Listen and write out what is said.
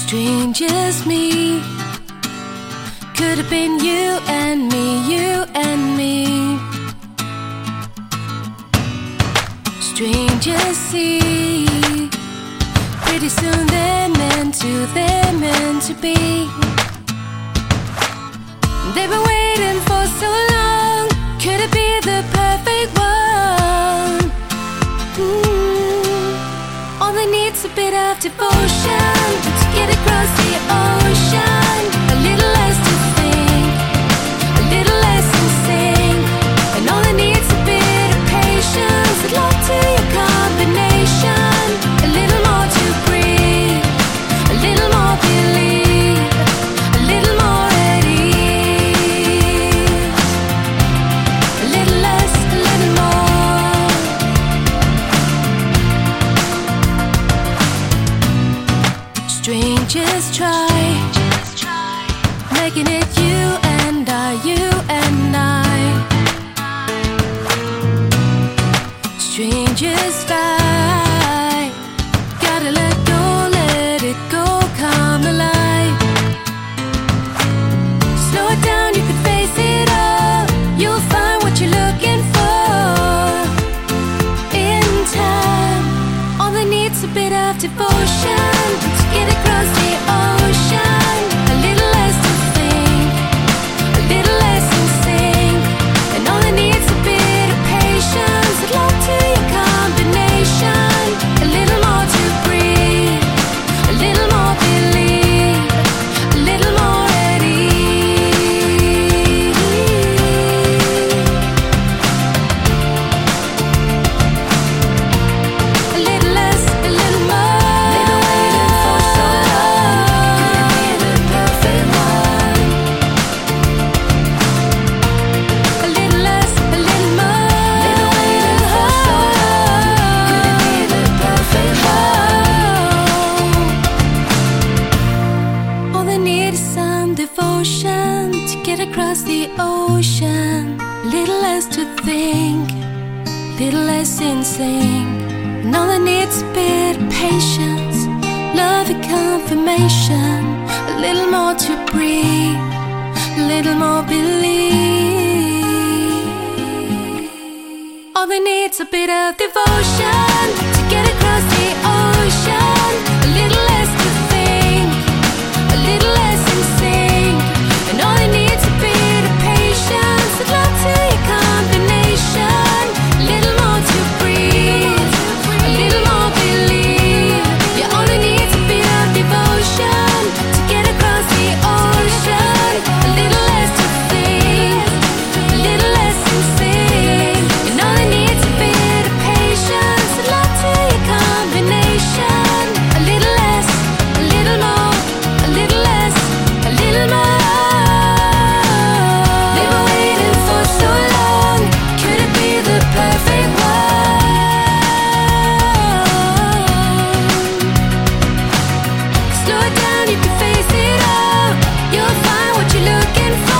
Strangers meet. Could have been you and me, you and me. Strangers see. Pretty soon they're meant to be. They've been waiting for so long. Could it be the perfect one? All they need's a bit of devotion to get across the ocean. A little less to think, a little less in sync. And all they need's a bit of patience. And love to your combination. A little more to breathe, a little more believe, a little more at ease. A little less, a little more. Strangers try, making it you and I, you and I. Strangers fight, gotta let it go, come alive. Slow it down, you can face it all. You'll find what you're looking for in time. All they need's a bit of devotion to get across the ocean. A little less to think, a little less in sync. And all they need's a bit of patience. And love to your combination. A little more to breathe, a little more believe, a little more at ease. A little less, a little more. They've been waiting for so long. Could it be the perfect one? A little less, a little more. They've been waiting for so long. Could it be the perfect one? All they need is some devotion to get across the ocean. A little less to think, little less in sync. And all they need's a bit of patience, love and confirmation. A little more to breathe, a little more believe. All they need's a bit of devotion to get across the ocean. A little less to think, a little less in sync. And all they need's a bit of patience. And love to your combination. A little more to breathe, a little more believe. Yeah, all they need's a bit of devotion to get across the ocean. A little less to think, a little less in sync. And all they need's a bit of patience. And love to your combination. A little less, a little more, a little less, a little more. They've been waiting for so long. Could it be the perfect one? Slow it down, you can face it all. You'll find what you're looking for